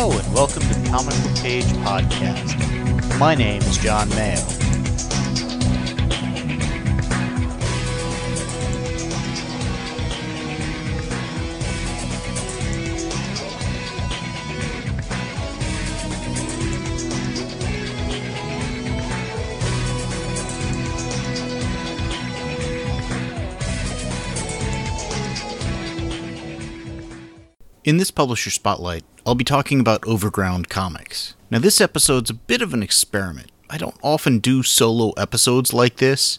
Hello and welcome to the Comic Book Page Podcast. My name is John Mayo. In this Publisher Spotlight, I'll be talking about Overground Comics. Now this episode's a bit of an experiment. I don't often do solo episodes like this,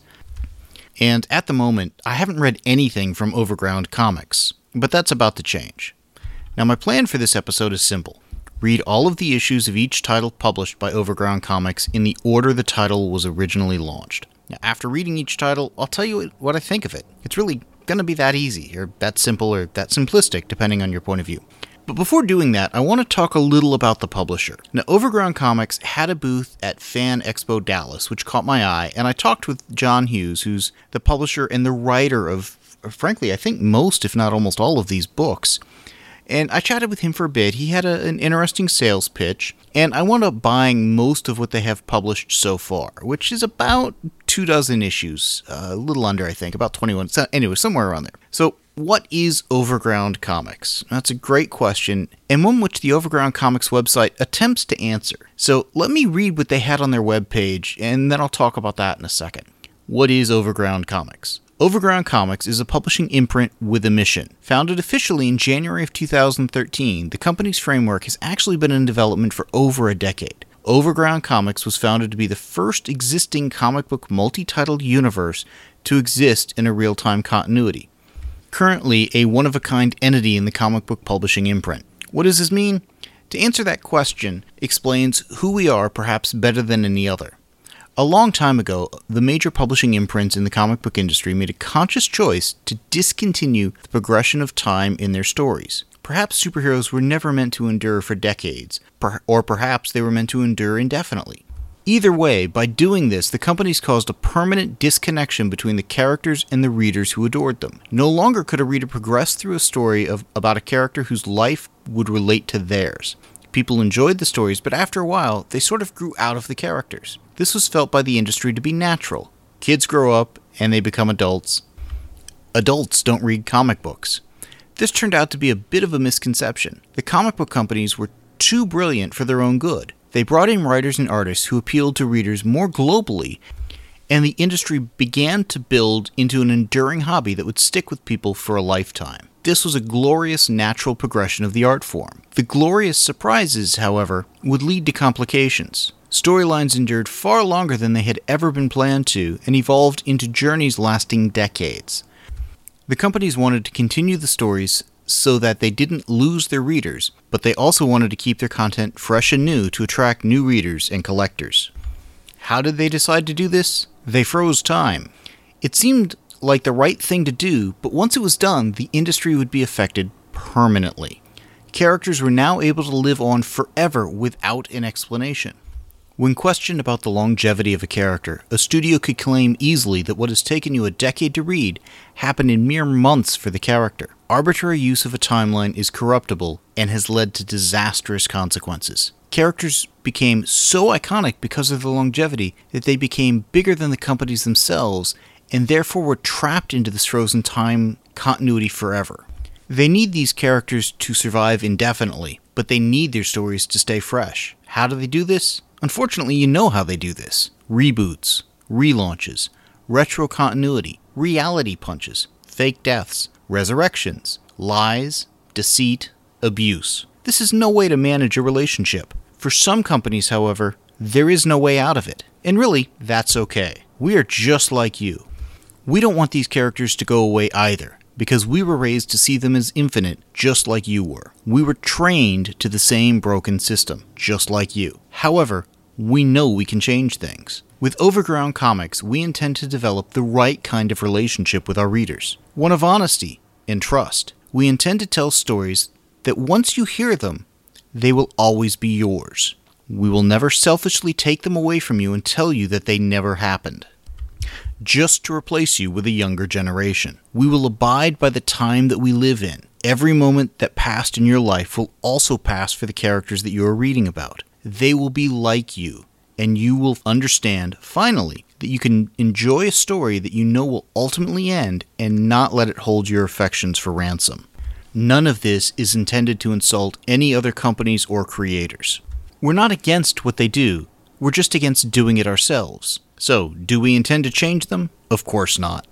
and at the moment, I haven't read anything from Overground Comics, but that's about to change. Now my plan for this episode is simple. Read all of the issues of each title published by Overground Comics in the order the title was originally launched. Now after reading each title, I'll tell you what I think of it. It's really going to be that easy, or that simple, or that simplistic, depending on your point of view. But before doing that, I want to talk a little about the publisher. Now, Overground Comics had a booth at Fan Expo Dallas, which caught my eye, and I talked with John Hughes, who's the publisher and the writer of, frankly, I think most, if not almost all of these books. And I chatted with him for a bit. He had an interesting sales pitch, and I wound up buying most of what they have published so far, which is about 24 issues, a little under, I think, about 21. So anyway, somewhere around there. So, what is Overground Comics? That's a great question, and one which the Overground Comics website attempts to answer. So, let me read what they had on their webpage, and then I'll talk about that in a second. What is Overground Comics? Overground Comics is a publishing imprint with a mission. Founded officially in January of 2013, the company's framework has actually been in development for over a decade. Overground Comics was founded to be the first existing comic book multi-titled universe to exist in a real-time continuity. Currently a one-of-a-kind entity in the comic book publishing imprint. What does this mean? To answer that question explains who we are perhaps better than any other. A long time ago, the major publishing imprints in the comic book industry made a conscious choice to discontinue the progression of time in their stories. Perhaps superheroes were never meant to endure for decades, or perhaps they were meant to endure indefinitely. Either way, by doing this, the companies caused a permanent disconnection between the characters and the readers who adored them. No longer could a reader progress through a story about a character whose life would relate to theirs. People enjoyed the stories, but after a while, they sort of grew out of the characters. This was felt by the industry to be natural. Kids grow up, and they become adults. Adults don't read comic books. This turned out to be a bit of a misconception. The comic book companies were too brilliant for their own good. They brought in writers and artists who appealed to readers more globally, and the industry began to build into an enduring hobby that would stick with people for a lifetime. This was a glorious natural progression of the art form. The glorious surprises, however, would lead to complications. Storylines endured far longer than they had ever been planned to, and evolved into journeys lasting decades. The companies wanted to continue the stories so that they didn't lose their readers, but they also wanted to keep their content fresh and new to attract new readers and collectors. How did they decide to do this? They froze time. It seemed like the right thing to do, but once it was done, the industry would be affected permanently. Characters were now able to live on forever without an explanation. When questioned about the longevity of a character, a studio could claim easily that what has taken you a decade to read happened in mere months for the character. Arbitrary use of a timeline is corruptible and has led to disastrous consequences. Characters became so iconic because of the longevity that they became bigger than the companies themselves and therefore were trapped into this frozen time continuity forever. They need these characters to survive indefinitely, but they need their stories to stay fresh. How do they do this? Unfortunately, you know how they do this. Reboots, relaunches, retro continuity, reality punches, fake deaths, resurrections, lies, deceit, abuse. This is no way to manage a relationship. For some companies, however, there is no way out of it. And really, that's okay. We are just like you. We don't want these characters to go away either, because we were raised to see them as infinite, just like you were. We were trained to the same broken system, just like you. However, we know we can change things. With Overground Comics, we intend to develop the right kind of relationship with our readers. One of honesty and trust. We intend to tell stories that once you hear them, they will always be yours. We will never selfishly take them away from you and tell you that they never happened, just to replace you with a younger generation. We will abide by the time that we live in, Every moment that passed in your life will also pass for the characters that you are reading about. They will be like you, and you will understand, finally, that you can enjoy a story that you know will ultimately end and not let it hold your affections for ransom. None of this is intended to insult any other companies or creators. We're not against what they do, we're just against doing it ourselves. So, do we intend to change them? Of course not.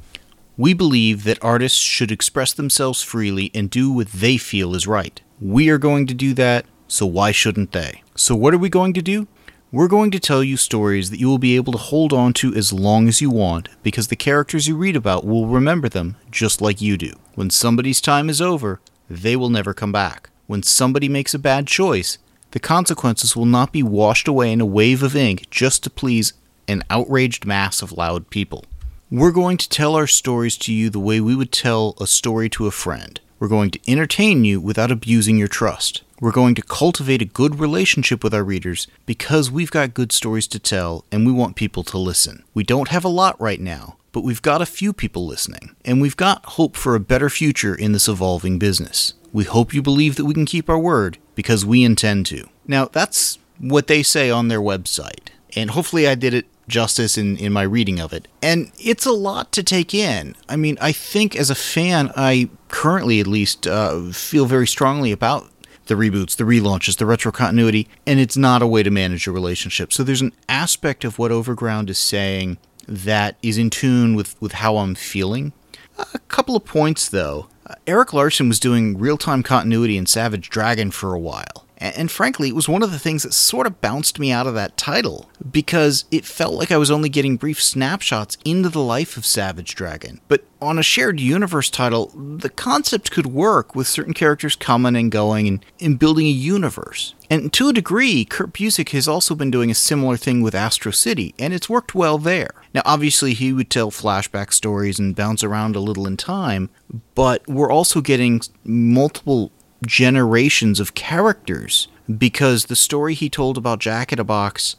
We believe that artists should express themselves freely and do what they feel is right. We are going to do that, so why shouldn't they? So what are we going to do? We're going to tell you stories that you will be able to hold on to as long as you want, because the characters you read about will remember them just like you do. When somebody's time is over, they will never come back. When somebody makes a bad choice, the consequences will not be washed away in a wave of ink just to please an outraged mass of loud people. We're going to tell our stories to you the way we would tell a story to a friend. We're going to entertain you without abusing your trust. We're going to cultivate a good relationship with our readers because we've got good stories to tell and we want people to listen. We don't have a lot right now, but we've got a few people listening, and we've got hope for a better future in this evolving business. We hope you believe that we can keep our word, because we intend to. Now, that's what they say on their website, and hopefully I did it justice in my reading of it. And it's a lot to take in. I mean, I think as a fan, I currently at least feel very strongly about the reboots, the relaunches, the retro continuity, and it's not a way to manage a relationship. So there's an aspect of what Overground is saying that is in tune with how I'm feeling. A couple of points, though. Erik Larsen was doing real-time continuity in Savage Dragon for a while. And frankly, it was one of the things that sort of bounced me out of that title, because it felt like I was only getting brief snapshots into the life of Savage Dragon. But on a shared universe title, the concept could work with certain characters coming and going and building a universe. And to a degree, Kurt Busiek has also been doing a similar thing with Astro City, and it's worked well there. Now, obviously, he would tell flashback stories and bounce around a little in time, but we're also getting multiple generations of characters, because the story he told about Jack in a Box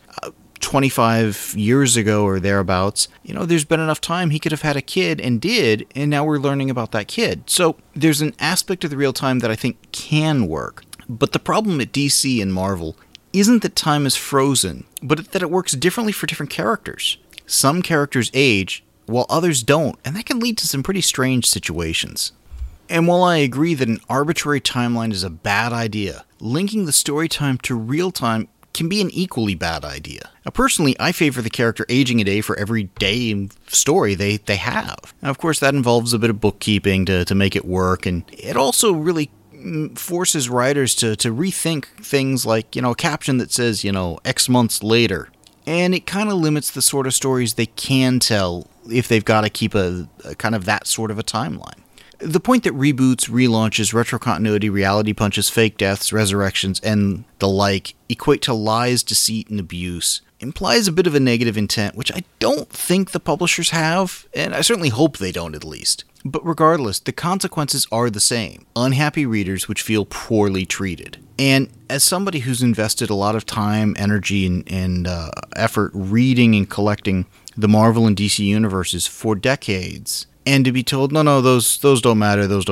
25 years ago or thereabouts, there's been enough time he could have had a kid and did, and now we're learning about that kid. So there's an aspect of the real time that I think can work. But the problem at DC and Marvel isn't that time is frozen, but that it works differently for different characters. Some characters age, while others don't, and that can lead to some pretty strange situations. And while I agree that an arbitrary timeline is a bad idea, linking the story time to real time can be an equally bad idea. Now, personally, I favor the character aging a day for every day story they have. Now, of course, that involves a bit of bookkeeping to make it work, and it also really forces writers to rethink things like, a caption that says, X months later. And it kind of limits the sort of stories they can tell if they've got to keep a kind of that sort of a timeline. The point that reboots, relaunches, retro continuity, reality punches, fake deaths, resurrections, and the like equate to lies, deceit, and abuse implies a bit of a negative intent, which I don't think the publishers have, and I certainly hope they don't at least. But regardless, the consequences are the same. Unhappy readers which feel poorly treated. And as somebody who's invested a lot of time, energy, and effort reading and collecting the Marvel and DC universes for decades, and to be told, no, those don't matter, those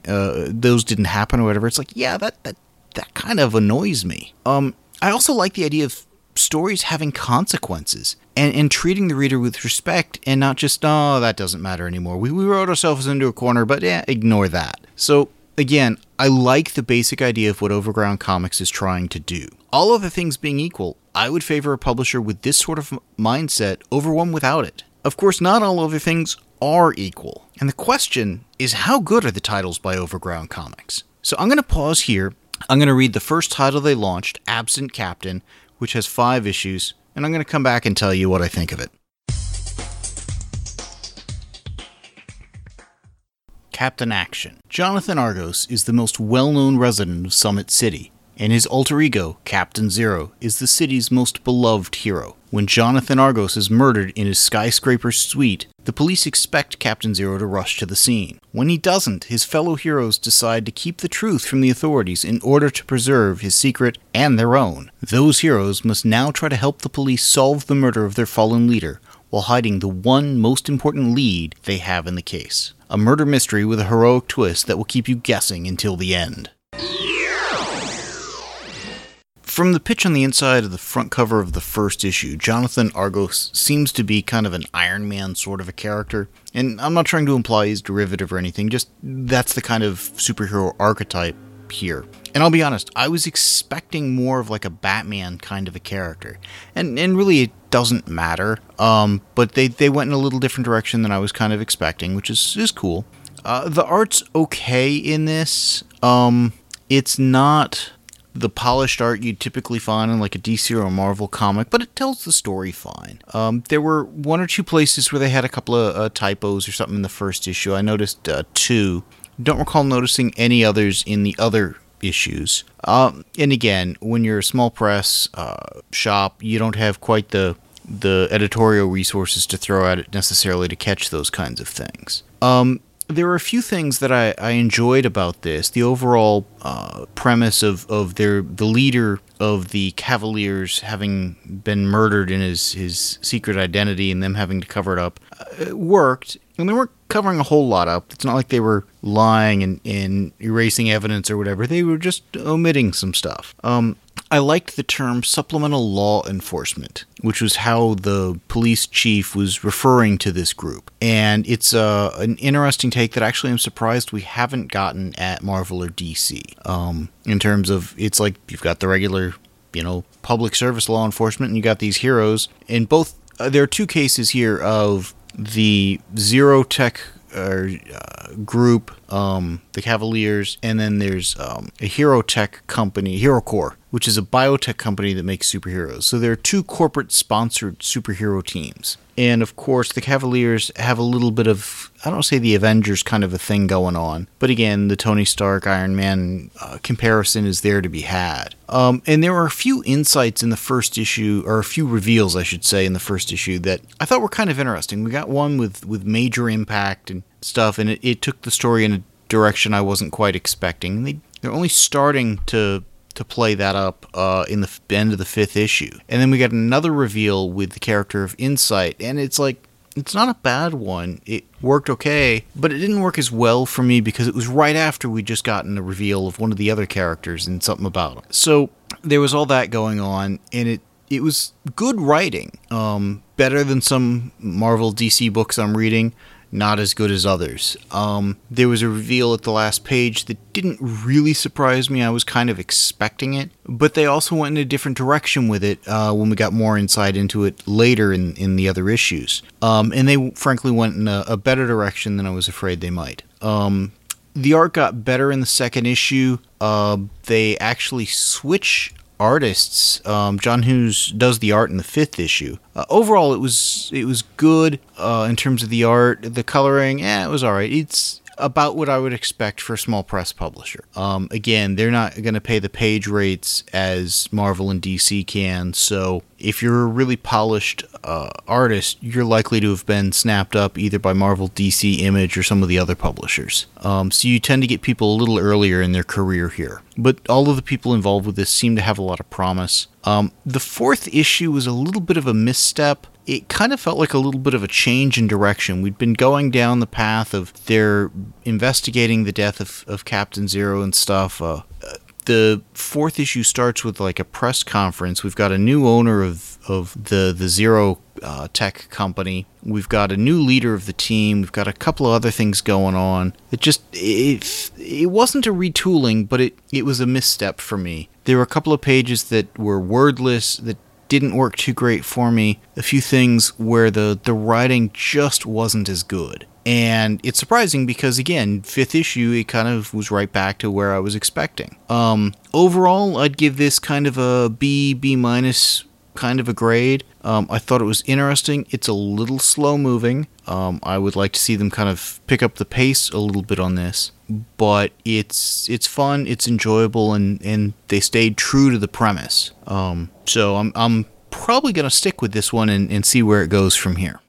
didn't happen or whatever, it's like, yeah, that kind of annoys me. I also like the idea of stories having consequences and treating the reader with respect and not just, oh, that doesn't matter anymore. We wrote ourselves into a corner, but yeah, ignore that. So again, I like the basic idea of what Overground Comics is trying to do. All other things being equal, I would favor a publisher with this sort of mindset over one without it. Of course, not all other things are equal. And the question is, how good are the titles by Overground Comics? So I'm going to pause here. I'm going to read the first title they launched, Absent Captain, which has 5 issues, and I'm going to come back and tell you what I think of it. Captain Action. Jonathan Argos is the most well-known resident of Summit City, and his alter ego, Captain Zero, is the city's most beloved hero. When Jonathan Argos is murdered in his skyscraper suite, the police expect Captain Zero to rush to the scene. When he doesn't, his fellow heroes decide to keep the truth from the authorities in order to preserve his secret and their own. Those heroes must now try to help the police solve the murder of their fallen leader, while hiding the one most important lead they have in the case. A murder mystery with a heroic twist that will keep you guessing until the end. From the pitch on the inside of the front cover of the first issue, Jonathan Argos seems to be kind of an Iron Man sort of a character. And I'm not trying to imply he's derivative or anything, just that's the kind of superhero archetype here. And I'll be honest, I was expecting more of like a Batman kind of a character. And really it doesn't matter, but they went in a little different direction than I was kind of expecting, which is cool. The art's okay in this. It's not the polished art you'd typically find in like a DC or a Marvel comic, but it tells the story fine. There were one or two places where they had a couple of typos or something in the first issue. I noticed 2. Don't recall noticing any others in the other issues. And again, when you're a small press shop, you don't have quite the editorial resources to throw at it necessarily to catch those kinds of things. There were a few things that I enjoyed about this. The overall premise of the leader of the Cavaliers having been murdered in his secret identity and them having to cover it up worked. And they weren't covering a whole lot up. It's not like they were lying and erasing evidence or whatever. They were just omitting some stuff. I liked the term supplemental law enforcement, which was how the police chief was referring to this group. And it's an interesting take that actually I'm surprised we haven't gotten at Marvel or DC. In terms of, it's like you've got the regular, public service law enforcement and you got these heroes. In both, there are two cases here of the Zero Tech group, the Cavaliers, and then there's a hero tech company, HeroCorps, which is a biotech company that makes superheroes. So there are two corporate-sponsored superhero teams. And, of course, the Cavaliers have a little bit of, I don't say the Avengers kind of a thing going on, but again, the Tony Stark, Iron Man comparison is there to be had. And there were a few insights in the first issue, or a few reveals, I should say, in the first issue that I thought were kind of interesting. We got one with major impact and stuff, and it took the story in a direction I wasn't quite expecting. They're only starting to play that up in the end of the 5th issue. And then we got another reveal with the character of Insight, and it's like, it's not a bad one. It worked okay, but it didn't work as well for me because it was right after we'd just gotten a reveal of one of the other characters and something about him. So there was all that going on, and it was good writing. Better than some Marvel DC books I'm reading. Not as good as others. There was a reveal at the last page that didn't really surprise me. I was kind of expecting it, but they also went in a different direction with it when we got more insight into it later in the other issues. And they frankly went in a better direction than I was afraid they might. The art got better in the 2nd issue. They actually switch artists. John Hughes does the art in the 5th issue. Overall, it was good in terms of the art. The coloring, it was alright. It's about what I would expect for a small press publisher. Again, they're not going to pay the page rates as Marvel and DC can, so if you're a really polished artist, you're likely to have been snapped up either by Marvel, DC, Image, or some of the other publishers. So you tend to get people a little earlier in their career here. But all of the people involved with this seem to have a lot of promise. The 4th issue was a little bit of a misstep. It kind of felt like a little bit of a change in direction. We'd been going down the path of they're investigating the death of Captain Zero and stuff. The 4th issue starts with like a press conference. We've got a new owner of the Zero Tech company. We've got a new leader of the team. We've got a couple of other things going on. It wasn't a retooling, but it was a misstep for me. There were a couple of pages that were wordless that didn't work too great for me. A few things where the writing just wasn't as good. And it's surprising because, again, 5th issue, it kind of was right back to where I was expecting. Overall, I'd give this kind of a B minus kind of a grade. I thought it was interesting. It's a little slow moving. I would like to see them kind of pick up the pace a little bit on this. But it's fun, it's enjoyable, and they stayed true to the premise. So I'm probably going to stick with this one and see where it goes from here.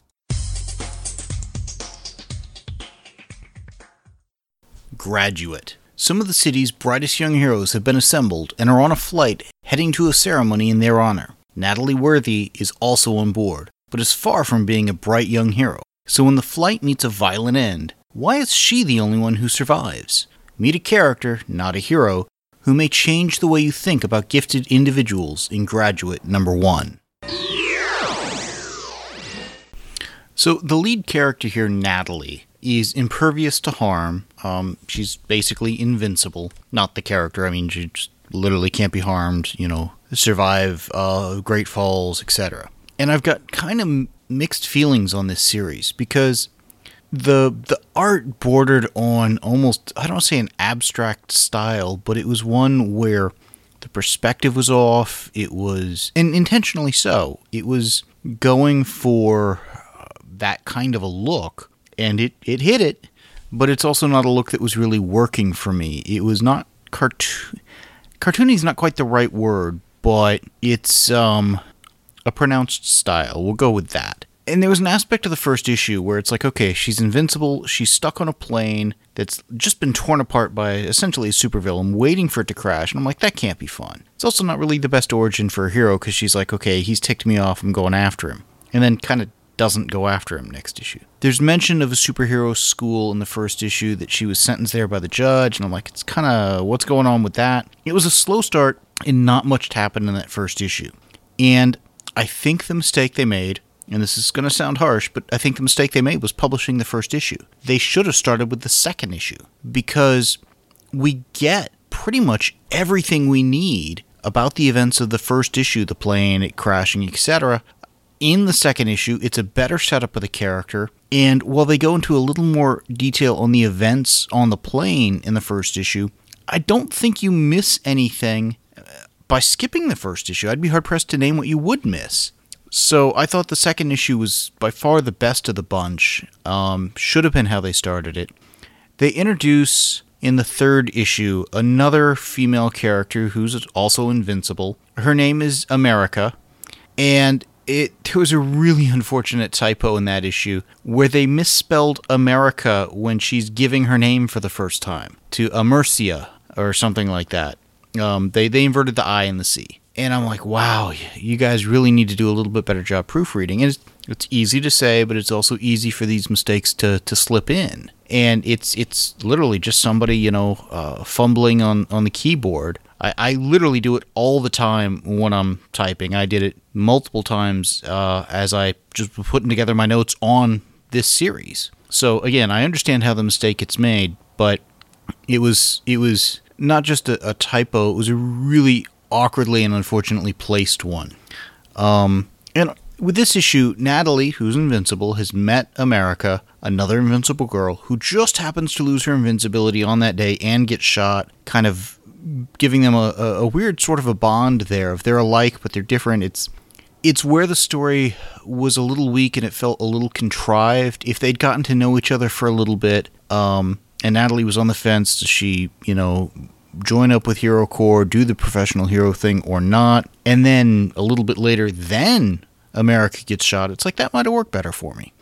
Graduate. Some of the city's brightest young heroes have been assembled and are on a flight heading to a ceremony in their honor. Natalie Worthy is also on board. but is far from being a bright young hero. So when the flight meets a violent end, why is she the only one who survives? Meet a character, not a hero, who may change the way you think about gifted individuals in Graduate number 1. So the lead character here, Natalie, is impervious to harm. She's basically invincible. Not the character, I mean, she just literally can't be harmed, survive Great Falls, etc. And I've got kind of mixed feelings on this series, because the art bordered on almost, I don't want to say an abstract style, but it was one where the perspective was off. It was, and intentionally so, it was going for that kind of a look, and it hit it, but it's also not a look that was really working for me. It was not cartoony is not quite the right word, but it's a pronounced style. We'll go with that. And there was an aspect of the first issue where it's like, okay, she's invincible, she's stuck on a plane that's just been torn apart by essentially a supervillain, waiting for it to crash, and I'm like, that can't be fun. It's also not really the best origin for a hero, because she's like, okay, he's ticked me off, I'm going after him. And then kind of doesn't go after him next issue. There's mention of a superhero school in the first issue, that she was sentenced there by the judge, and I'm like, it's kind of, what's going on with that? It was a slow start, and not much happened in that first issue. And I think the mistake they made, and this is going to sound harsh, but I think the mistake they made was publishing the first issue. They should have started with the second issue, because we get pretty much everything we need about the events of the first issue, the plane, it crashing, etc. In the second issue, it's a better setup of the character, and while they go into a little more detail on the events on the plane in the first issue, I don't think you miss anything by skipping the first issue. I'd be hard-pressed to name what you would miss. So I thought the second issue was by far the best of the bunch. Should have been how they started it. They introduce, in the third issue, another female character who's also invincible. Her name is America, and there was a really unfortunate typo in that issue where they misspelled America when she's giving her name for the first time to Amercia or something like that. They inverted the I and the C. And I'm like, wow, you guys really need to do a little bit better job proofreading. And it's easy to say, but it's also easy for these mistakes to slip in. And it's literally just somebody, fumbling on the keyboard. I literally do it all the time when I'm typing. I did it multiple times as I just was putting together my notes on this series. So again, I understand how the mistake gets made, but it was not just a typo. It was a really awkwardly and unfortunately placed one. And with this issue, Natalie, who's invincible, has met America, another invincible girl, who just happens to lose her invincibility on that day and get shot, kind of giving them a weird sort of a bond there. If they're alike, but they're different, it's where the story was a little weak and it felt a little contrived. If they'd gotten to know each other for a little bit, and Natalie was on the fence, does she, join up with Hero Corps, do the professional hero thing or not, and then a little bit later, then America gets shot. It's like, that might have worked better for me.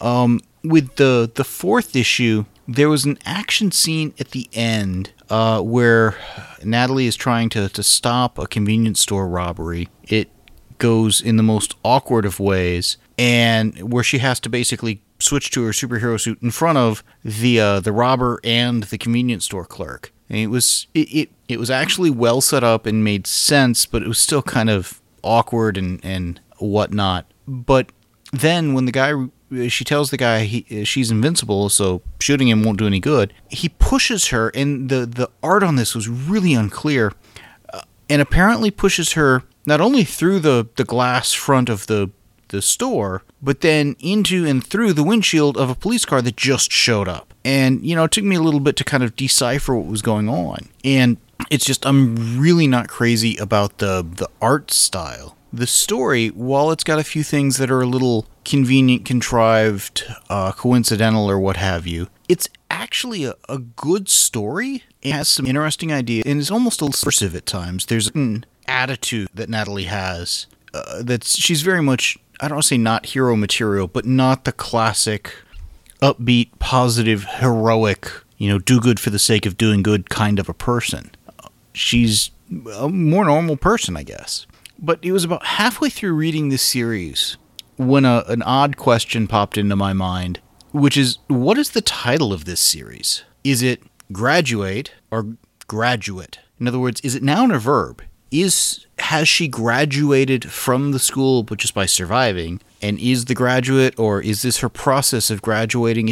With the fourth issue, there was an action scene at the end where Natalie is trying to stop a convenience store robbery. It goes in the most awkward of ways, and where she has to basically switch to her superhero suit in front of the robber and the convenience store clerk. And it was actually well set up and made sense, but it was still kind of awkward and whatnot. But then when she tells the guy she's invincible, so shooting him won't do any good, he pushes her, and the art on this was really unclear, and apparently pushes her not only through the glass front of the store, but then into and through the windshield of a police car that just showed up. And, it took me a little bit to kind of decipher what was going on. And it's just, I'm really not crazy about the art style. The story, while it's got a few things that are a little convenient, contrived, coincidental, or what have you, it's actually a good story. It has some interesting ideas, and it's almost subversive at times. There's an attitude that Natalie has she's very much, I don't want to say not hero material, but not the classic upbeat, positive, heroic, do good for the sake of doing good kind of a person. She's a more normal person, I guess. But it was about halfway through reading this series when an odd question popped into my mind, which is, what is the title of this series? Is it Graduate or Graduate? In other words, is it noun or verb? Has she graduated from the school but just by surviving? And is the graduate, or is this her process of graduating?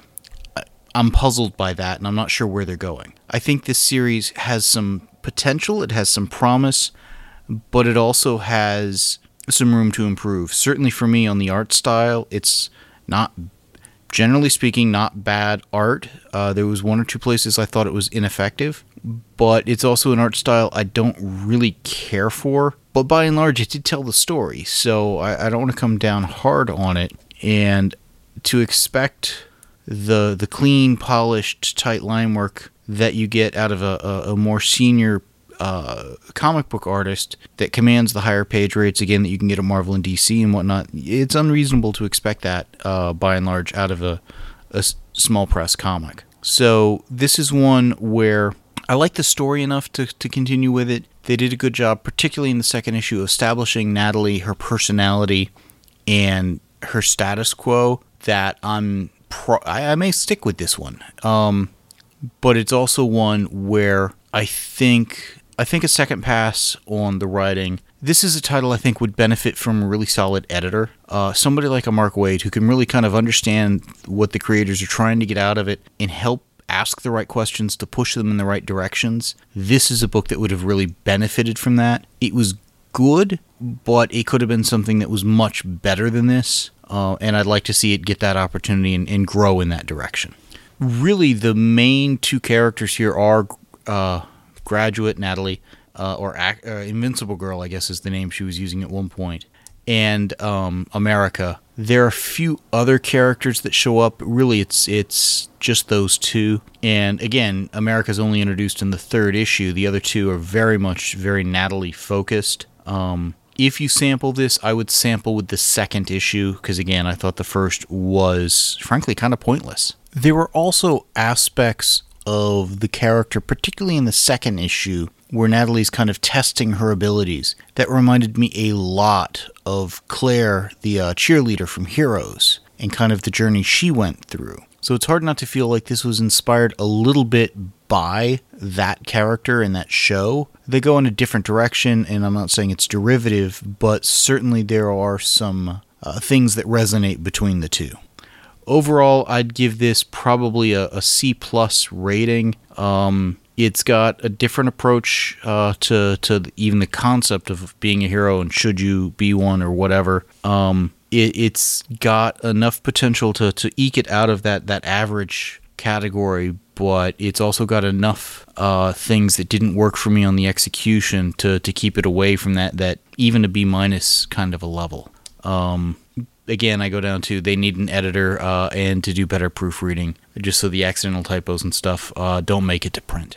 I'm puzzled by that, and I'm not sure where they're going. I think this series has some potential, it has some promise, but it also has some room to improve. Certainly for me on the art style, it's not, generally speaking, not bad art. There was one or two places I thought it was ineffective, but it's also an art style I don't really care for. But by and large, it did tell the story, so I don't want to come down hard on it. And to expect the clean, polished, tight line work that you get out of a more senior comic book artist that commands the higher page rates, again, that you can get at Marvel and DC and whatnot, it's unreasonable to expect that, by and large, out of a small press comic. So this is one where I like the story enough to continue with it. They did a good job, particularly in the second issue, establishing Natalie, her personality, and her status quo, that I may stick with this one. But it's also one where I think a second pass on the writing. This is a title I think would benefit from a really solid editor. Somebody like a Mark Waid who can really kind of understand what the creators are trying to get out of it and help ask the right questions to push them in the right directions. This is a book that would have really benefited from that. It was good, but it could have been something that was much better than this. And I'd like to see it get that opportunity and grow in that direction. Really, the main two characters here are Graduate Natalie, or Invincible Girl, I guess is the name she was using at one point, and America. There are a few other characters that show up. Really, it's just those two. And again, America's only introduced in the third issue. The other two are very Natalie focused. If you sample this, I would sample with the second issue, because again, I thought the first was, frankly, kind of pointless. There were also aspects of the character, particularly in the second issue, where Natalie's kind of testing her abilities, that reminded me a lot of Claire, the cheerleader from Heroes, and kind of the journey she went through. So it's hard not to feel like this was inspired a little bit by that character and that show. They go in a different direction, and I'm not saying it's derivative, but certainly there are some things that resonate between the two. Overall, I'd give this probably a C+ rating. It's got a different approach to even the concept of being a hero and should you be one or whatever. It's got enough potential to eke it out of that average category, but it's also got enough things that didn't work for me on the execution to keep it away from that even a B- kind of a level. Again, I go down to they need an editor and to do better proofreading, just so the accidental typos and stuff don't make it to print.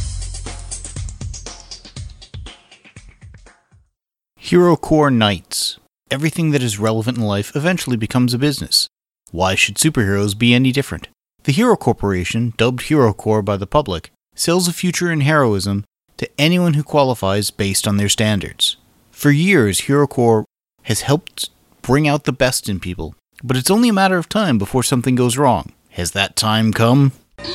Hero Corps Knights. Everything that is relevant in life eventually becomes a business. Why should superheroes be any different? The Hero Corporation, dubbed Hero Corps by the public, sells a future in heroism to anyone who qualifies based on their standards. For years, Hero Corps has helped bring out the best in people, but it's only a matter of time before something goes wrong. Has that time come?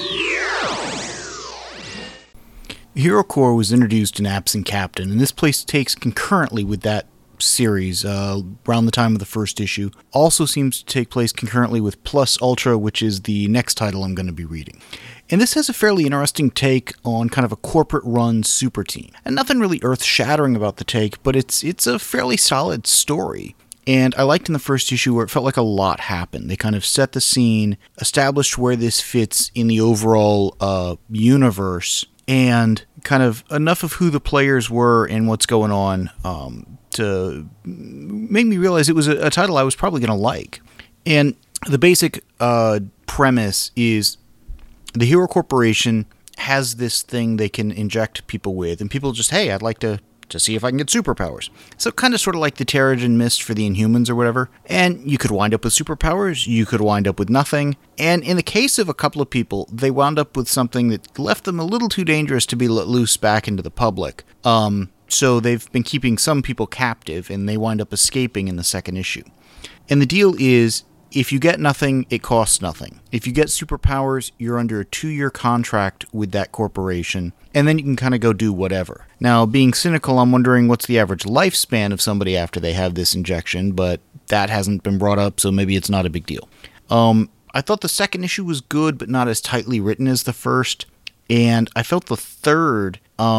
Hero Corps was introduced in Absent Captain, and this place takes concurrently with that series around the time of the first issue. Also seems to take place concurrently with Plus Ultra, which is the next title I'm going to be reading. And this has a fairly interesting take on kind of a corporate-run super team. And nothing really earth-shattering about the take, but it's a fairly solid story. And I liked in the first issue where it felt like a lot happened. They kind of set the scene, established where this fits in the overall universe, and kind of enough of who the players were and what's going on to make me realize it was a title I was probably going to like. And the basic premise is the Hero Corporation has this thing they can inject people with, and people just, hey, I'd like to see if I can get superpowers. So kind of sort of like the Terrigen Mist for the Inhumans or whatever. And you could wind up with superpowers, you could wind up with nothing. And in the case of a couple of people, they wound up with something that left them a little too dangerous to be let loose back into the public. So they've been keeping some people captive, and they wind up escaping in the second issue. And the deal is, if you get nothing, it costs nothing. If you get superpowers, you're under a 2-year contract with that corporation, and then you can kind of go do whatever. Now, being cynical, I'm wondering what's the average lifespan of somebody after they have this injection, but that hasn't been brought up, so maybe it's not a big deal. I thought the second issue was good, but not as tightly written as the first, and I felt the third,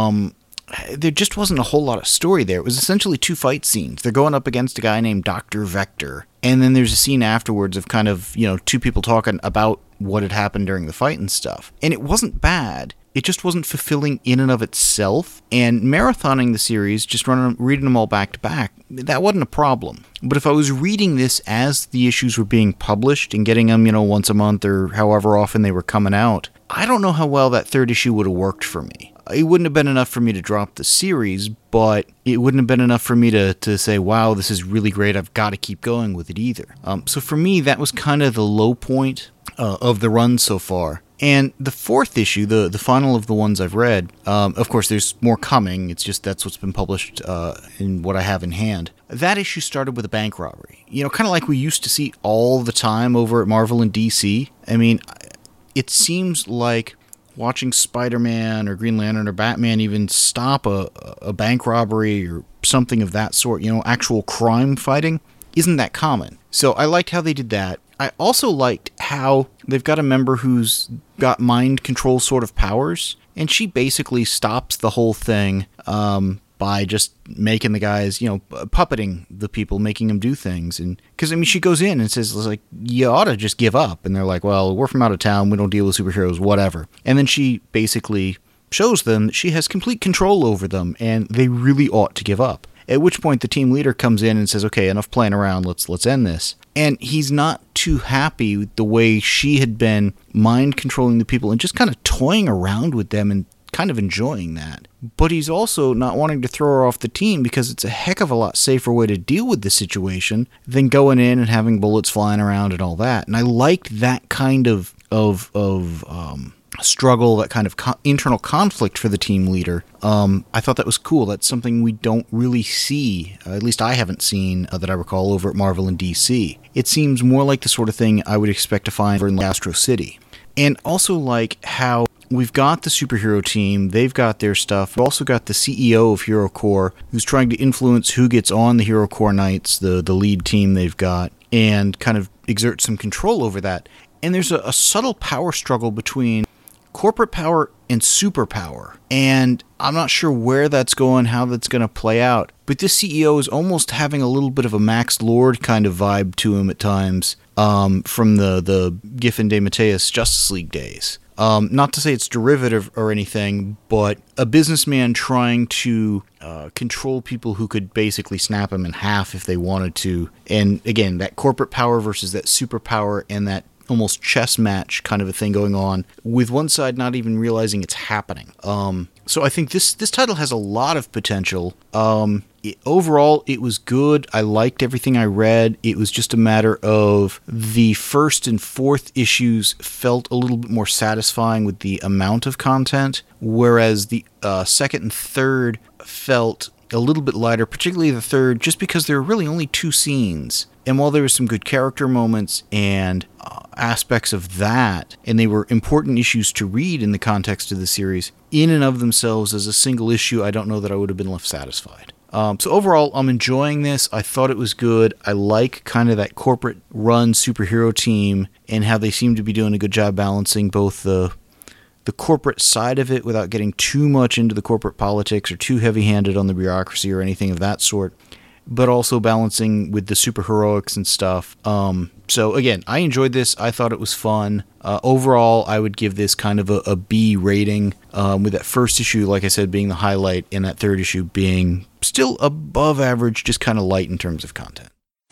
there just wasn't a whole lot of story there. It was essentially 2 fight scenes. They're going up against a guy named Dr. Vector, and then there's a scene afterwards of kind of, 2 people talking about what had happened during the fight and stuff. And it wasn't bad. It just wasn't fulfilling in and of itself. And marathoning the series, just reading them all back to back, that wasn't a problem. But if I was reading this as the issues were being published and getting them, once a month or however often they were coming out, I don't know how well that third issue would have worked for me. It wouldn't have been enough for me to drop the series, but it wouldn't have been enough for me to say, wow, this is really great, I've got to keep going with it either. So for me, that was kind of the low point of the run so far. And the fourth issue, the final of the ones I've read, of course there's more coming, it's just that's what's been published in what I have in hand. That issue started with a bank robbery. Kind of like we used to see all the time over at Marvel and DC. I mean, it seems like watching Spider-Man or Green Lantern or Batman even stop a bank robbery or something of that sort, actual crime fighting, isn't that common. So I liked how they did that. I also liked how they've got a member who's got mind control sort of powers, and she basically stops the whole thing by just making the guys, puppeting the people, making them do things. And because, she goes in and says, like, you ought to just give up. And they're like, well, we're from out of town, we don't deal with superheroes, whatever. And then she basically shows them that she has complete control over them, and they really ought to give up. At which point the team leader comes in and says, okay, enough playing around, let's end this. And he's not too happy with the way she had been mind controlling the people and just kind of toying around with them and kind of enjoying that. But he's also not wanting to throw her off the team because it's a heck of a lot safer way to deal with the situation than going in and having bullets flying around and all that. And I liked that kind of struggle, that kind of internal conflict for the team leader. I thought that was cool. That's something we don't really see, at least I haven't seen that I recall over at Marvel and DC. It seems more like the sort of thing I would expect to find over in Astro City. And also like how we've got the superhero team, they've got their stuff. We've also got the CEO of Hero Corps who's trying to influence who gets on the Hero Corps Knights, the lead team they've got, and kind of exert some control over that. And there's a subtle power struggle between corporate power and superpower. And I'm not sure where that's going, how that's going to play out. But this CEO is almost having a little bit of a Max Lord kind of vibe to him at times from the Giffen de Mateus Justice League days. Not to say it's derivative or anything, but a businessman trying to control people who could basically snap him in half if they wanted to. And again, that corporate power versus that superpower and that almost chess match kind of a thing going on, with one side not even realizing it's happening. So I think this title has a lot of potential. Overall, it was good. I liked everything I read. It was just a matter of the first and fourth issues felt a little bit more satisfying with the amount of content, whereas the second and third felt a little bit lighter, particularly the third, just because there were really only 2 scenes. And while there were some good character moments and aspects of that, and they were important issues to read in the context of the series, in and of themselves as a single issue, I don't know that I would have been left satisfied. So overall, I'm enjoying this. I thought it was good. I like kind of that corporate run superhero team and how they seem to be doing a good job balancing both the corporate side of it without getting too much into the corporate politics or too heavy-handed on the bureaucracy or anything of that sort, but also balancing with the superheroics and stuff. So again, I enjoyed this. I thought it was fun. Overall, I would give this kind of a B rating, with that first issue, like I said, being the highlight, and that third issue being still above average, just kind of light in terms of content.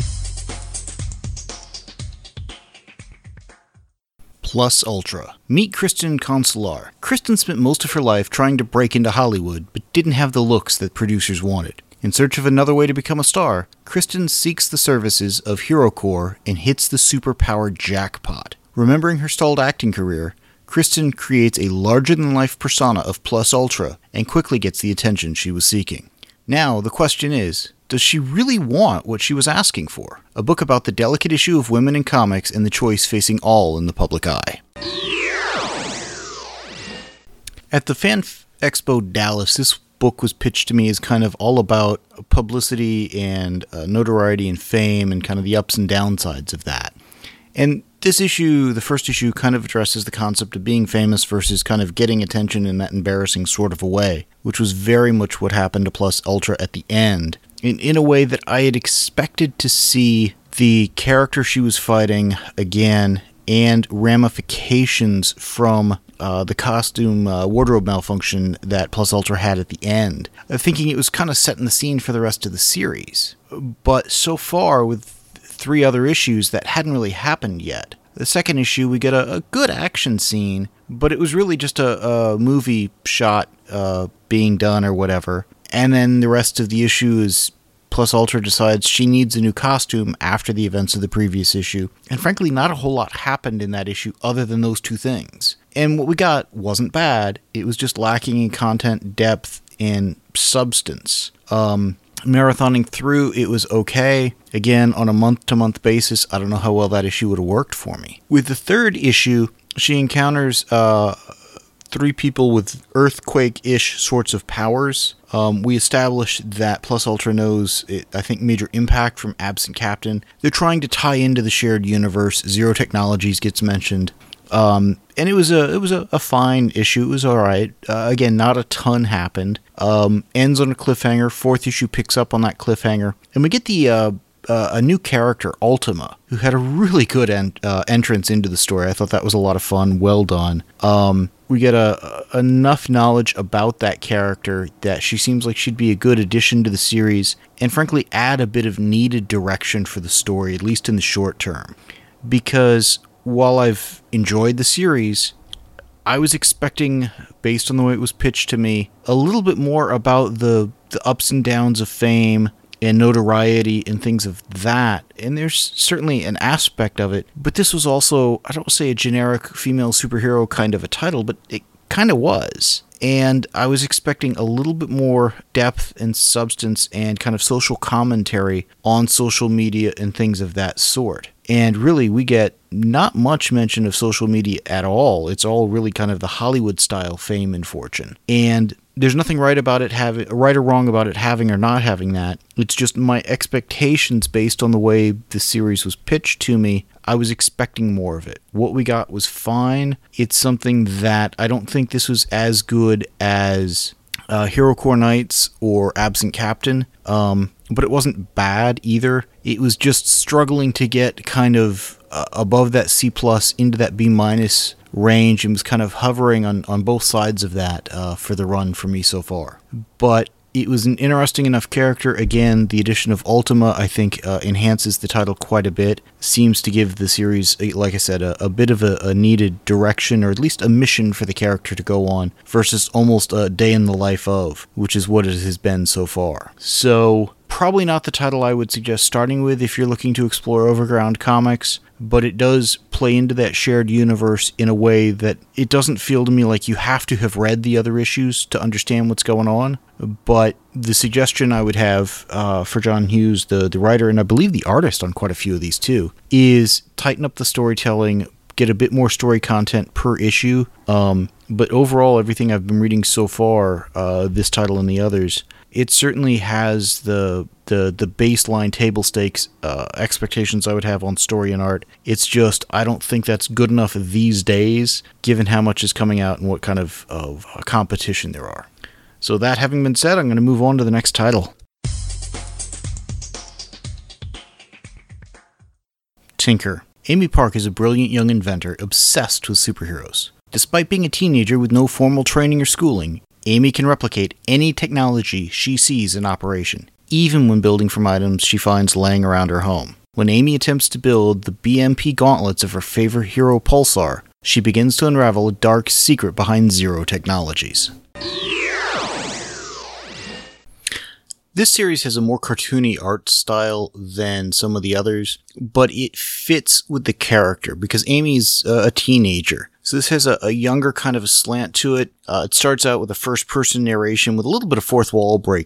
Plus Ultra. Meet Kristen Consular. Kristen spent most of her life trying to break into Hollywood, but didn't have the looks that producers wanted. In search of another way to become a star, Kristen seeks the services of Hero Corps and hits the superpower jackpot. Remembering her stalled acting career, Kristen creates a larger-than-life persona of Plus Ultra and quickly gets the attention she was seeking. Now, the question is, does she really want what she was asking for? A book about the delicate issue of women in comics and the choice facing all in the public eye. At the Fan Expo Dallas, this book was pitched to me as kind of all about publicity and notoriety and fame and kind of the ups and downsides of that. And this issue, the first issue, kind of addresses the concept of being famous versus kind of getting attention in that embarrassing sort of a way, which was very much what happened to Plus Ultra at the end, in a way that I had expected to see the character she was fighting again and ramifications from the costume wardrobe malfunction that Plus Ultra had at the end, thinking it was kind of setting the scene for the rest of the series. But so far, with 3 other issues, that hadn't really happened yet. The second issue, we get a good action scene, but it was really just a movie shot being done or whatever. And then the rest of the issue is Plus Ultra decides she needs a new costume after the events of the previous issue. And frankly, not a whole lot happened in that issue other than those 2 things. And what we got wasn't bad. It was just lacking in content, depth, and substance. Marathoning through, it was okay. Again, on a month-to-month basis, I don't know how well that issue would have worked for me. With the third issue, she encounters 3 people with earthquake-ish sorts of powers. We established that Plus Ultra knows, I think, major impact from Absent Captain. They're trying to tie into the shared universe. Zero Technologies gets mentioned. And it was a fine issue. It was all right. Again, not a ton happened. Ends on a cliffhanger. 4th issue picks up on that cliffhanger, and we get a new character, Ultima, who had a really good entrance into the story. I thought that was a lot of fun. Well done. We get enough knowledge about that character that she seems like she'd be a good addition to the series, and frankly add a bit of needed direction for the story, at least in the short term. Because while I've enjoyed the series, I was expecting, based on the way it was pitched to me, a little bit more about the ups and downs of fame and notoriety and things of that. And there's certainly an aspect of it, but this was also, I don't say a generic female superhero kind of a title, but it kind of was. And I was expecting a little bit more depth and substance and kind of social commentary on social media and things of that sort. And really, we get not much mention of social media at all. It's all really kind of the Hollywood-style fame and fortune. And there's nothing right or wrong about it having or not having that. It's just my expectations based on the way the series was pitched to me. I was expecting more of it. What we got was fine. It's something that I don't think this was as good as Hero Core Knights or Absent Captain, but it wasn't bad either. It was just struggling to get kind of above that C+ into that B- range, and was kind of hovering on both sides of that for the run for me so far. But it was an interesting enough character. Again, the addition of Ultima, I think, enhances the title quite a bit. Seems to give the series, like I said, a bit of a needed direction, or at least a mission for the character to go on, versus almost a day in the life of, which is what it has been so far. So, probably not the title I would suggest starting with if you're looking to explore Overground comics, but it does play into that shared universe in a way that it doesn't feel to me like you have to have read the other issues to understand what's going on. But the suggestion I would have for John Hughes, the writer, and I believe the artist on quite a few of these too, is tighten up the storytelling, get a bit more story content per issue. But overall, everything I've been reading so far, this title and the others, it certainly has the baseline table stakes expectations I would have on story and art. It's just, I don't think that's good enough these days, given how much is coming out and what kind of competition there are. So that having been said, I'm going to move on to the next title. Tinker. Amy Park is a brilliant young inventor obsessed with superheroes. Despite being a teenager with no formal training or schooling, Amy can replicate any technology she sees in operation, even when building from items she finds laying around her home. When Amy attempts to build the BMP gauntlets of her favorite hero Pulsar, she begins to unravel a dark secret behind Zero Technologies. This series has a more cartoony art style than some of the others, but it fits with the character because Amy's a teenager. So this has a younger kind of a slant to it. It starts out with a first-person narration with a little bit of fourth wall breaking.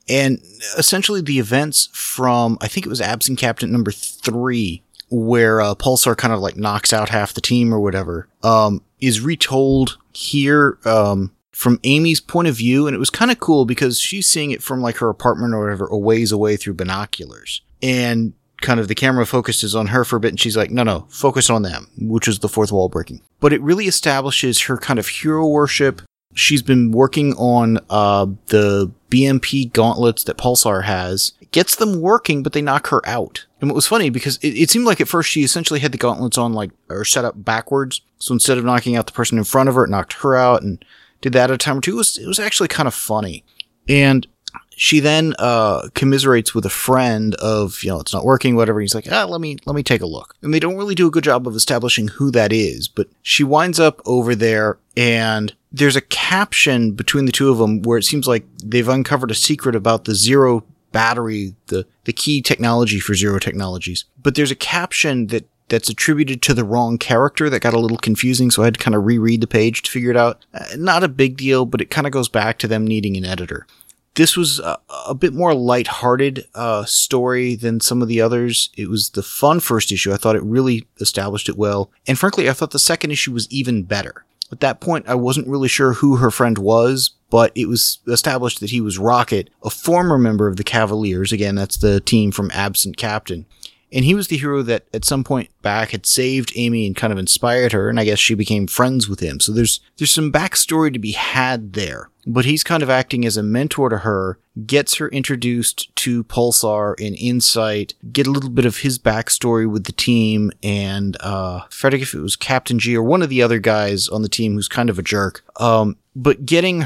And essentially the events from, I think it was Absent Captain number 3, where Pulsar kind of like knocks out half the team or whatever, is retold here from Amy's point of view. And it was kind of cool because she's seeing it from like her apartment or whatever, a ways away through binoculars. And kind of the camera focuses on her for a bit, and she's like, no, focus on them, which is the fourth wall breaking. But it really establishes her kind of hero worship. She's been working on the BMP gauntlets that Pulsar has. Gets them working, but they knock her out. And what was funny, because it seemed like at first she essentially had the gauntlets on, like, or set up backwards. So instead of knocking out the person in front of her, it knocked her out, and did that a time or two. It was actually kind of funny. And she then commiserates with a friend of, it's not working, whatever. He's like, let me take a look. And they don't really do a good job of establishing who that is, but she winds up over there, and there's a caption between the two of them where it seems like they've uncovered a secret about the Zero battery, the key technology for Zero Technologies. But there's a caption that's attributed to the wrong character that got a little confusing, so I had to kind of reread the page to figure it out. Not a big deal, but it kind of goes back to them needing an editor. This was a bit more lighthearted story than some of the others. It was the fun first issue. I thought it really established it well. And frankly, I thought the second issue was even better. At that point, I wasn't really sure who her friend was, but it was established that he was Rocket, a former member of the Cavaliers. Again, that's the team from Absent Captain. And he was the hero that at some point back had saved Amy and kind of inspired her, and I guess she became friends with him. So there's some backstory to be had there. But he's kind of acting as a mentor to her, gets her introduced to Pulsar and Insight, get a little bit of his backstory with the team, and I forget if it was Captain G or one of the other guys on the team who's kind of a jerk. But getting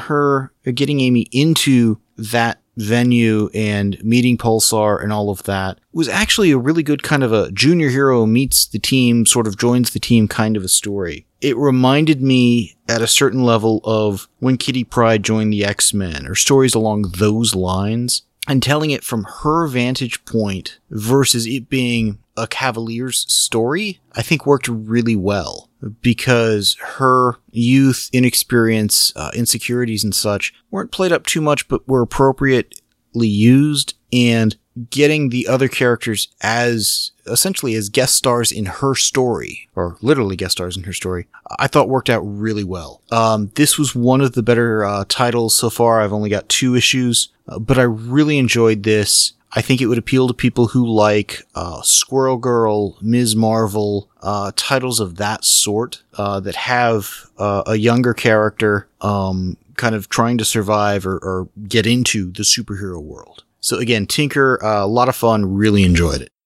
Amy into that venue and meeting Pulsar and all of that was actually a really good kind of a junior hero meets the team, sort of joins the team kind of a story. It reminded me at a certain level of when Kitty Pryde joined the X-Men, or stories along those lines, and telling it from her vantage point versus it being a Cavalier's story, I think worked really well. Because her youth, inexperience, insecurities and such weren't played up too much, but were appropriately used, and getting the other characters as essentially as guest stars in her story, or literally guest stars in her story, I thought worked out really well. This was one of the better titles so far. I've only got 2 issues, but I really enjoyed this. I think it would appeal to people who like Squirrel Girl, Ms. Marvel, titles of that sort that have a younger character kind of trying to survive or get into the superhero world. So again, Tinker, a lot of fun, really enjoyed it.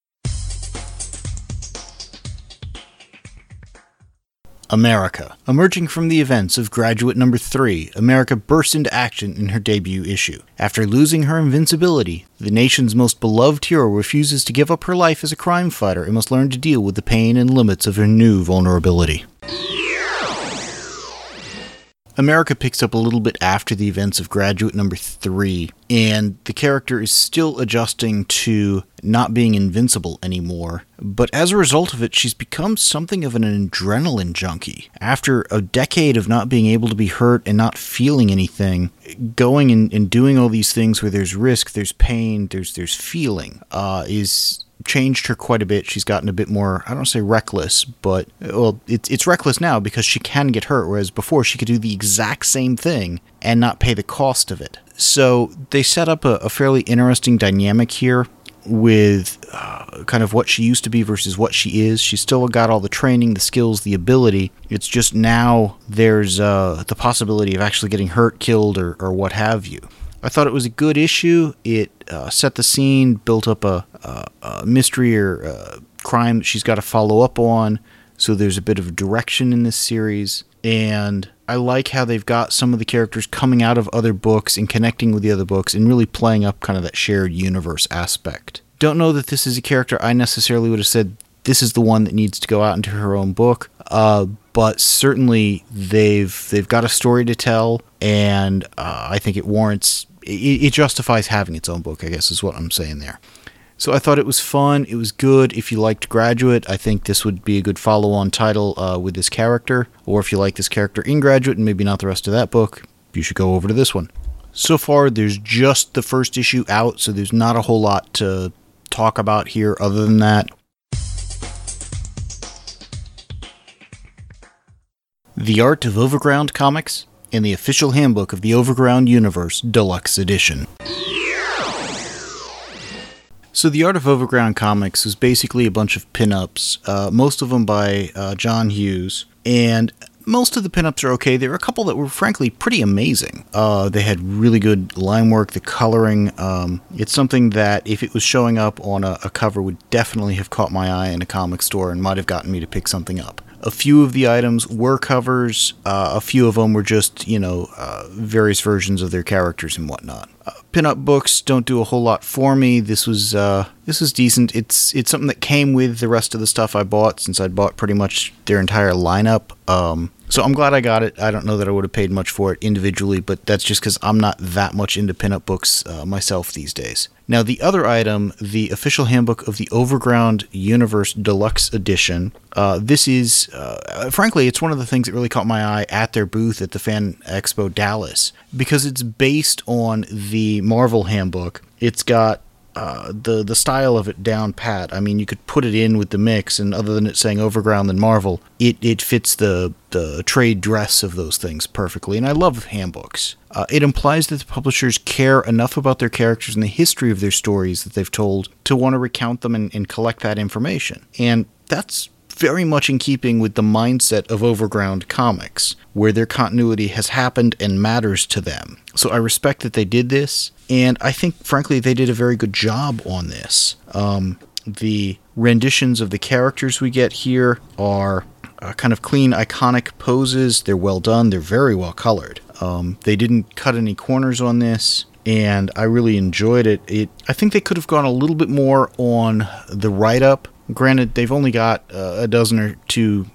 America. Emerging from the events of Graduate number 3, America bursts into action in her debut issue. After losing her invincibility, the nation's most beloved hero refuses to give up her life as a crime fighter and must learn to deal with the pain and limits of her new vulnerability. America picks up a little bit after the events of Graduate number 3, and the character is still adjusting to not being invincible anymore, but as a result of it, she's become something of an adrenaline junkie. After a decade of not being able to be hurt and not feeling anything, going and doing all these things where there's risk, there's pain, there's feeling, is changed her quite a bit. She's gotten a bit more, I don't want to say reckless, but well, it's reckless now because she can get hurt, whereas before she could do the exact same thing and not pay the cost of it. So they set up a fairly interesting dynamic here with kind of what she used to be versus what she is. She's still got all the training, the skills, the ability. It's just now there's the possibility of actually getting hurt, killed, or what have you. I thought it was a good issue. It set the scene, built up a mystery or crime that she's got to follow up on, so there's a bit of direction in this series. And I like how they've got some of the characters coming out of other books and connecting with the other books and really playing up kind of that shared universe aspect. Don't know that this is a character I necessarily would have said this is the one that needs to go out into her own book, but certainly they've got a story to tell, and I think it warrants... It justifies having its own book, I guess is what I'm saying there. So I thought it was fun. It was good. If you liked Graduate, I think this would be a good follow-on title with this character. Or if you like this character in Graduate and maybe not the rest of that book, you should go over to this one. So far, there's just the first issue out, so there's not a whole lot to talk about here other than that. The Art of Overground Comics and the Official Handbook of the Overground Universe Deluxe Edition. So The Art of Overground Comics was basically a bunch of pinups, most of them by John Hughes, and most of the pinups are okay. There were a couple that were frankly pretty amazing. They had really good line work, the coloring. It's something that if it was showing up on a cover would definitely have caught my eye in a comic store and might have gotten me to pick something up. A few of the items were covers, a few of them were just, various versions of their characters and whatnot. Pinup books don't do a whole lot for me. This was decent. It's something that came with the rest of the stuff I bought, since I'd bought pretty much their entire lineup. So I'm glad I got it. I don't know that I would have paid much for it individually, but that's just because I'm not that much into pinup books myself these days. Now, the other item, the Official Handbook of the Overground Universe Deluxe Edition, this is, frankly, it's one of the things that really caught my eye at their booth at the Fan Expo Dallas, because it's based on the Marvel Handbook. It's got the style of it down pat. I mean, you could put it in with the mix, and other than it saying Overground and Marvel, it fits the trade dress of those things perfectly, and I love handbooks. It implies that the publishers care enough about their characters and the history of their stories that they've told to want to recount them and collect that information. And that's very much in keeping with the mindset of Overground Comics, where their continuity has happened and matters to them. So I respect that they did this, and I think, frankly, they did a very good job on this. The renditions of the characters we get here are kind of clean, iconic poses. They're well done. They're very well colored. They didn't cut any corners on this, and I really enjoyed it. I think they could have gone a little bit more on the write-up. Granted, they've only got a dozen or two,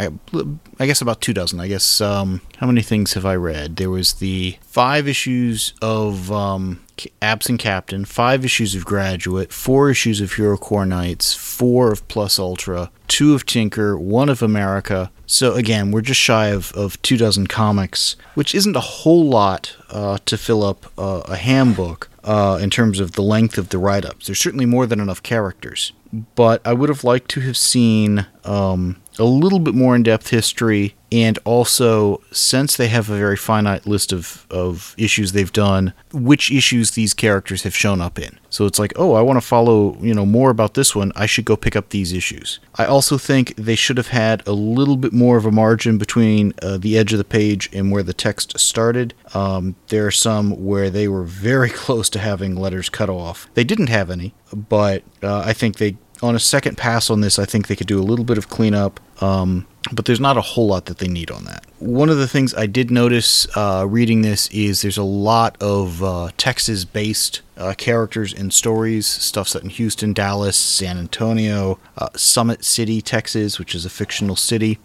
I guess about 2 dozen. I guess, how many things have I read? There was the 5 issues of Absent Captain, 5 issues of Graduate, 4 issues of Hero Core Knights, 4 of Plus Ultra, 2 of Tinker, 1 of America. So again, we're just shy of 2 dozen comics, which isn't a whole lot to fill up a handbook in terms of the length of the write-ups. There's certainly more than enough characters. But I would have liked to have seen a little bit more in-depth history, and also, since they have a very finite list of issues they've done, which issues these characters have shown up in. So it's like, oh, I want to follow, more about this one, I should go pick up these issues. I also think they should have had a little bit more of a margin between the edge of the page and where the text started. There are some where they were very close to having letters cut off. They didn't have any, but I think on a second pass on this, I think they could do a little bit of cleanup, but there's not a whole lot that they need on that. One of the things I did notice reading this is there's a lot of Texas-based characters and stories, stuff set in Houston, Dallas, San Antonio, Summit City, Texas, which is a fictional city.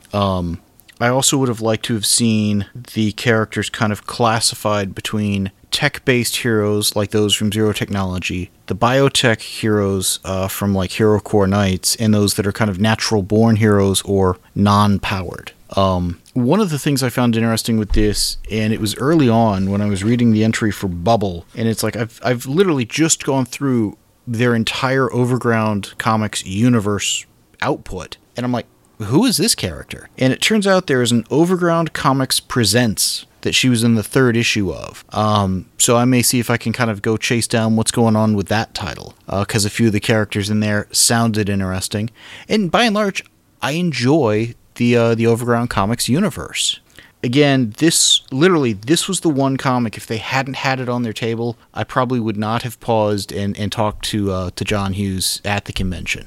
I also would have liked to have seen the characters kind of classified between tech-based heroes like those from Zero Technology, the biotech heroes from like Hero Core Knights, and those that are kind of natural-born heroes or non-powered. One of the things I found interesting with this, and it was early on when I was reading the entry for Bubble, and it's like I've literally just gone through their entire Overground Comics universe output, and I'm like, who is this character? And it turns out there is an Overground Comics Presents that she was in the 3rd issue of. So I may see if I can kind of go chase down what's going on with that title, because a few of the characters in there sounded interesting. And by and large, I enjoy the Overground Comics universe. Again, this was the one comic, if they hadn't had it on their table, I probably would not have paused and talked to John Hughes at the convention.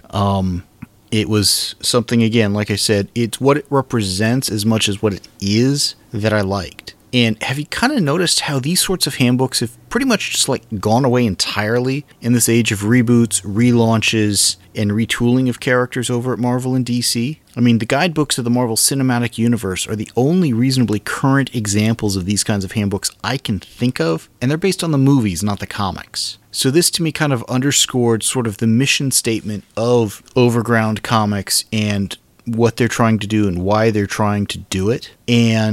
It was something, again, like I said, it's what it represents as much as what it is that I liked. And have you kind of noticed how these sorts of handbooks have pretty much just like gone away entirely in this age of reboots, relaunches, and retooling of characters over at Marvel and DC? I mean, the guidebooks of the Marvel Cinematic Universe are the only reasonably current examples of these kinds of handbooks I can think of, and they're based on the movies, not the comics. So this to me kind of underscored sort of the mission statement of Overground Comics and what they're trying to do and why they're trying to do it. And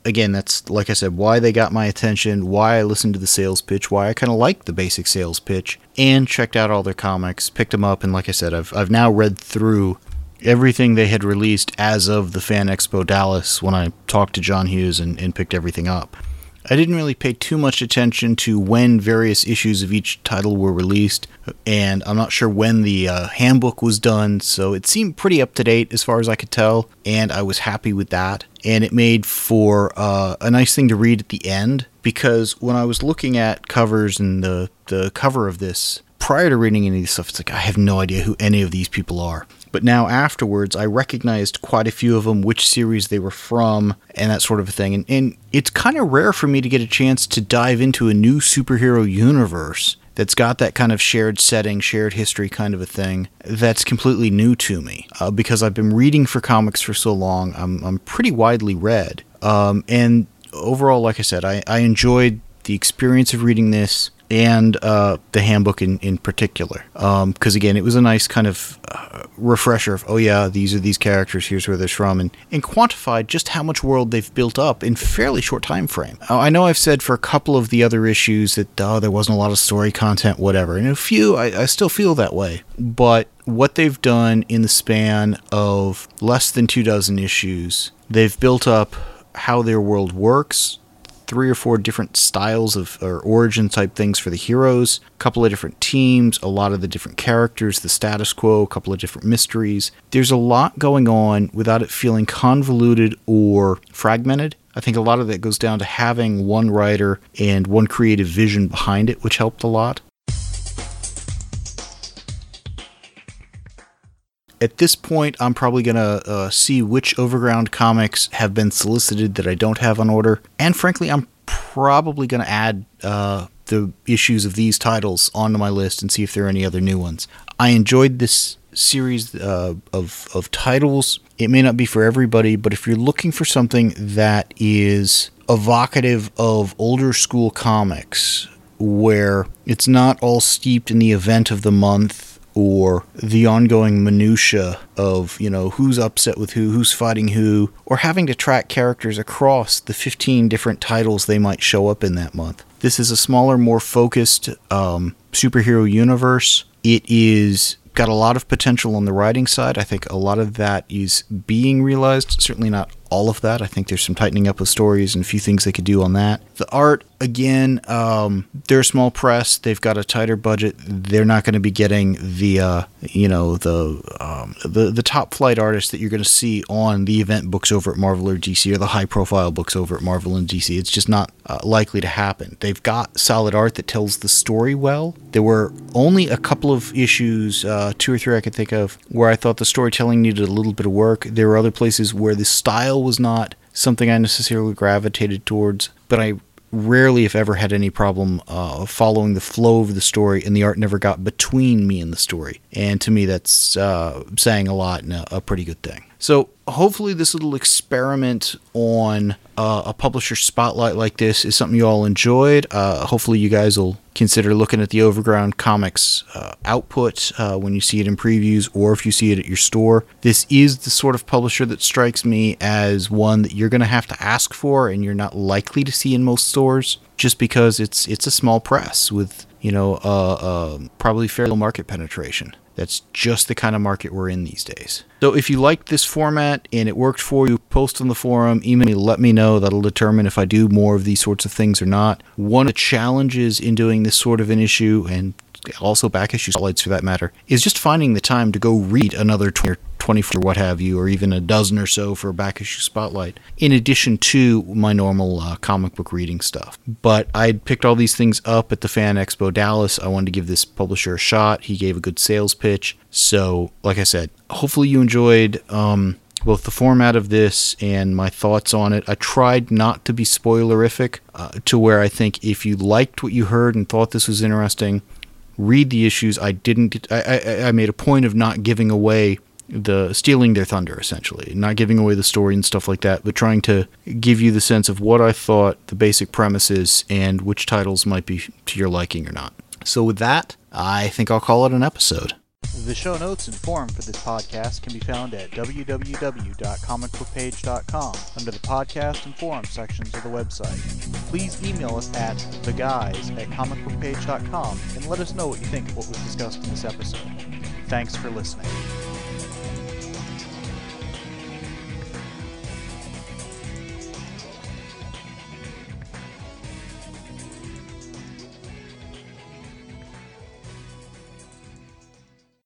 again, that's, like I said, why they got my attention, why I listened to the sales pitch, why I kind of liked the basic sales pitch, and checked out all their comics, picked them up, and like I said, I've now read through everything they had released as of the Fan Expo Dallas when I talked to John Hughes and picked everything up. I didn't really pay too much attention to when various issues of each title were released, and I'm not sure when the handbook was done, so it seemed pretty up to date as far as I could tell, and I was happy with that. And it made for a nice thing to read at the end, because when I was looking at covers and the cover of this, prior to reading any of this stuff, it's like, I have no idea who any of these people are. But now afterwards, I recognized quite a few of them, which series they were from, and that sort of a thing. And it's kind of rare for me to get a chance to dive into a new superhero universe that's got that kind of shared setting, shared history kind of a thing that's completely new to me. Because I've been reading for comics for so long, I'm pretty widely read. And overall, like I said, I enjoyed the experience of reading this, and the handbook in particular. Because again, it was a nice kind of refresher of, oh yeah, these are these characters, here's where they're from, and quantified just how much world they've built up in fairly short time frame. I know I've said for a couple of the other issues that there wasn't a lot of story content, whatever, and a few, I still feel that way. But what they've done in the span of less than 24 issues, they've built up how their world works, 3 or 4 different styles of or origin type things for the heroes, a couple of different teams, a lot of the different characters, the status quo, a couple of different mysteries. There's a lot going on without it feeling convoluted or fragmented. I think a lot of that goes down to having one writer and one creative vision behind it, which helped a lot. At this point, I'm probably going to see which Overground comics have been solicited that I don't have on order. And frankly, I'm probably going to add the issues of these titles onto my list and see if there are any other new ones. I enjoyed this series of titles. It may not be for everybody, but if you're looking for something that is evocative of older school comics, where it's not all steeped in the event of the month, or the ongoing minutia of, who's upset with who's fighting who, or having to track characters across the 15 different titles they might show up in that month. This is a smaller, more focused superhero universe. It is got a lot of potential on the writing side. I think a lot of that is being realized. Certainly not all of that. I think there's some tightening up of stories and a few things they could do on that. The art, again, they're a small press. They've got a tighter budget. They're not going to be getting the top flight artists that you're going to see on the event books over at Marvel or DC, or the high profile books over at Marvel and DC. It's just not likely to happen. They've got solid art that tells the story well. There were only a couple of issues, 2 or 3 I could think of, where I thought the storytelling needed a little bit of work. There were other places where the style was not something I necessarily gravitated towards, but I rarely, if ever, had any problem following the flow of the story, and the art never got between me and the story. And to me, that's saying a lot and a pretty good thing. So hopefully this little experiment on a publisher spotlight like this is something you all enjoyed. Hopefully you guys will consider looking at the Overground Comics output when you see it in previews, or if you see it at your store. This is the sort of publisher that strikes me as one that you're going to have to ask for, and you're not likely to see in most stores, just because it's a small press with probably fair low market penetration. That's just the kind of market we're in these days. So if you liked this format and it worked for you, post on the forum, email me, let me know. That'll determine if I do more of these sorts of things or not. One of the challenges in doing this sort of an issue, and also back issue spotlights for that matter, is just finding the time to go read another 20 or 24 or what have you, or even a dozen or so for a back issue spotlight, in addition to my normal comic book reading stuff. But I'd picked all these things up at the Fan Expo Dallas. I wanted to give this publisher a shot. He gave a good sales pitch. So, like I said, hopefully you enjoyed both the format of this and my thoughts on it. I tried not to be spoilerific, to where I think if you liked what you heard and thought this was interesting, read the issues. I made a point of not giving away stealing their thunder, essentially, not giving away the story and stuff like that, but trying to give you the sense of what I thought the basic premise is and which titles might be to your liking or not. So with that, I think I'll call it an episode. The show notes and forum for this podcast can be found at www.comicbookpage.com under the podcast and forum sections of the website. Please email us at theguys@comicbookpage.com and let us know what you think of what was discussed in this episode. Thanks for listening.